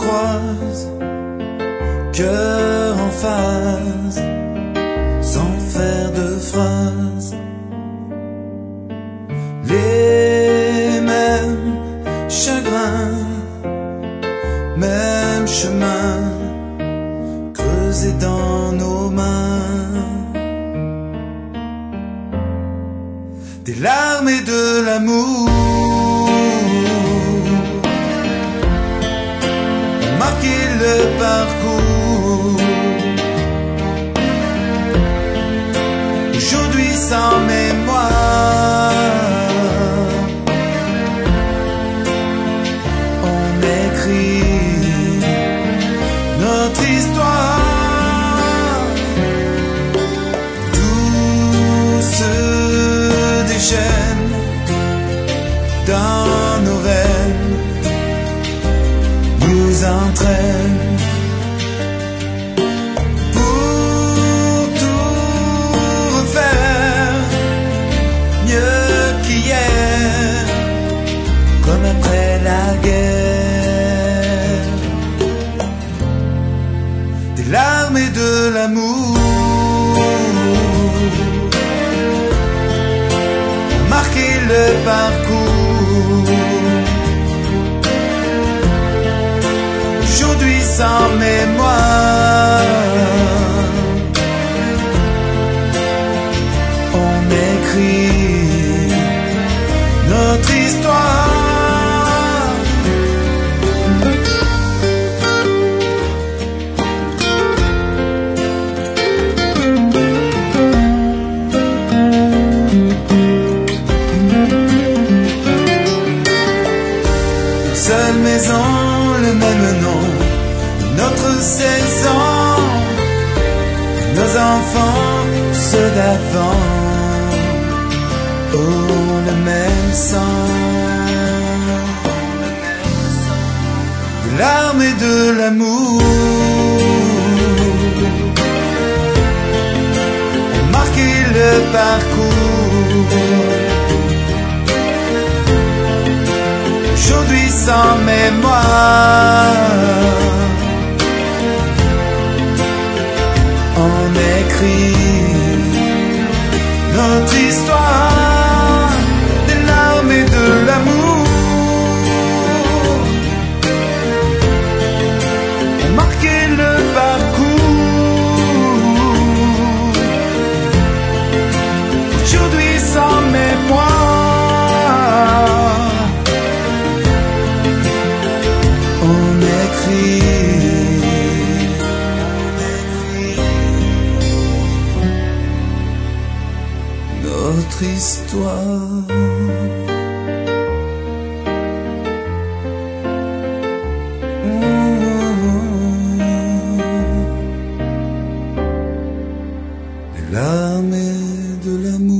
croise, cœur en phase, sans faire de phrases. Les mêmes chagrins, même chemin, creusé dans nos mains. Des larmes et de l'amour, marquer le parcours. Aujourd'hui sans mémoire, on écrit notre histoire. Tout se déchaîne dans nos veines, nous entraîne pour tout refaire, mieux qu'hier, comme après la guerre. Des larmes et de l'amour, marquer le parcours. Aujourd'hui sans mémoire, on écrit notre histoire. Une seule maison, le même nom, notre saison, nos enfants, ceux d'avant, oh le même sang. De larmes et de l'amour, marquer le parcours. Aujourd'hui sans mémoire, on écrit notre histoire. Des larmes et de l'amour, marquer le parcours. Aujourd'hui sans mémoire, on écrit notre histoire. Les larmes et de l'amour.